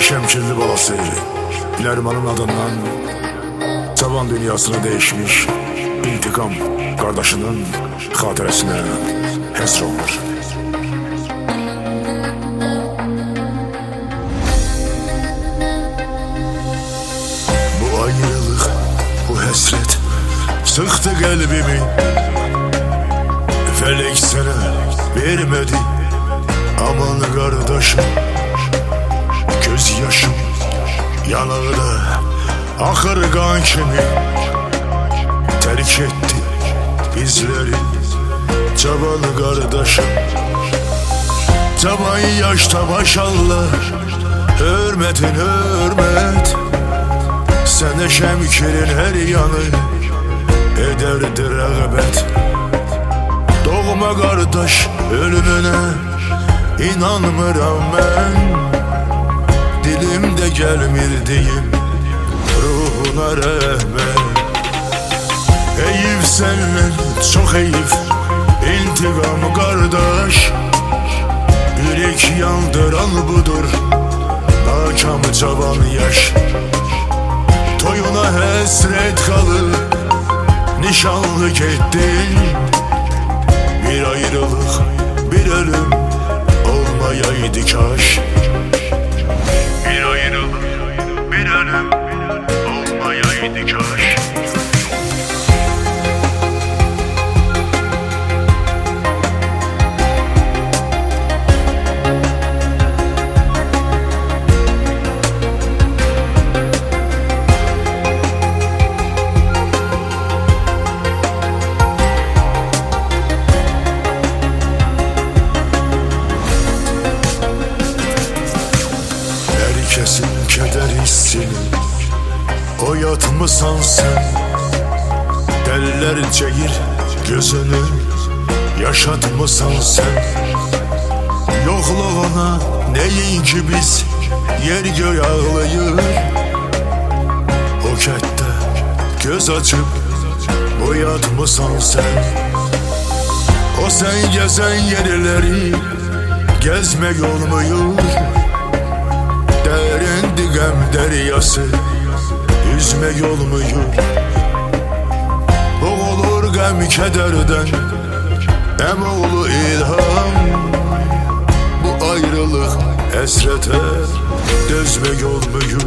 Şemkirli balası Lerman'ın adından Cavan dünyasına değişmiş intikam kardeşinin hatıresine hesr olunur. Bu ayrılık, bu hesret sıktı kalbimi. Felek sana vermedi aman kardeşim. Göz yaşım yanağında akır kan kimi. Terk etti bizleri cavan kardeşim. Cavan yaşta maşallah, hürmetin hürmet. Sene Şemkir'in her yanı ederdi rağbet. Doğma kardeş ölümüne inanmıram ben. Dilimde gelmir deyim ruhuna rəhmət. Eyüp senden çok eyüp intikamı kardeş. Yürek yandıran budur nakamı cavan yaş. Toyuna hesret kalıp nişanlık ettin. Bir ayrılık, bir ölüm olmayaydı kaş. Bir ayrılık, bir ölüm olmayaydı kaş. Herkesin keder hissini oyatmısan sen. Derler cehir gözünü yaşatmısan sen. Yokluğuna neyin ki biz yer göğe ağlayır. O kette göz açıp boyatmısan sen. O sen gezen yerleri gezmek olmuyor. Derin digem deryası yüzmek olmuyor. Boğulur gam kederden emoğlu ilham. Bu ayrılık esrete dözmek olmuyor.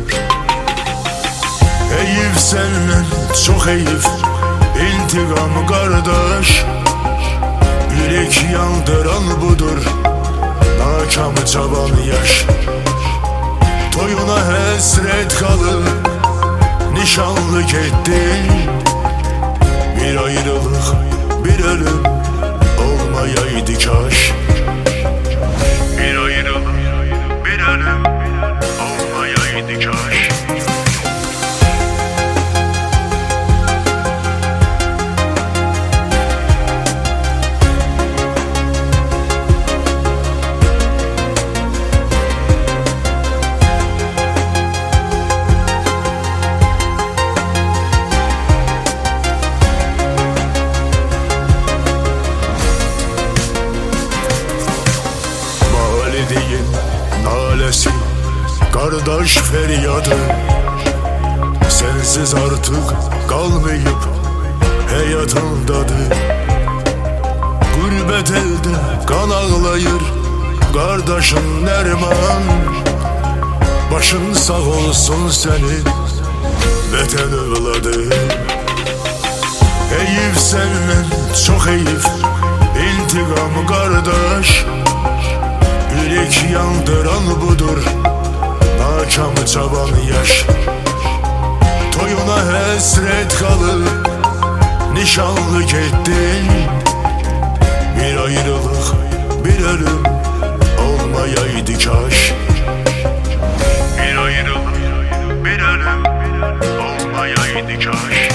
Eyüp senden çok eyüp intikamı kardeş. Yürek yandıran budur nakamı cavan yaş. Toyuna hesret kalıp nişanlık ettin. Bir ayrılık, bir ölüm olmayaydı kaş. Bir ayrılık, bir ölüm olmayaydı kaş. Nalesi, kardeş feryadı, sensiz artık kalmayıp hayatındadır. Gurbet elde kan ağlayır kardeşin Nerman. Başın sağ olsun senin vatan evladı. Eyüp senden çok eyüp intikamı kardeş. Yürek yandıran budur nakamı cavan yaş. Toyuna hesret kalıp nişanlık ettin. Bir ayrılık, bir ölüm olmayaydı kaş. Bir ayrılık, bir ölüm olmayaydı kaş.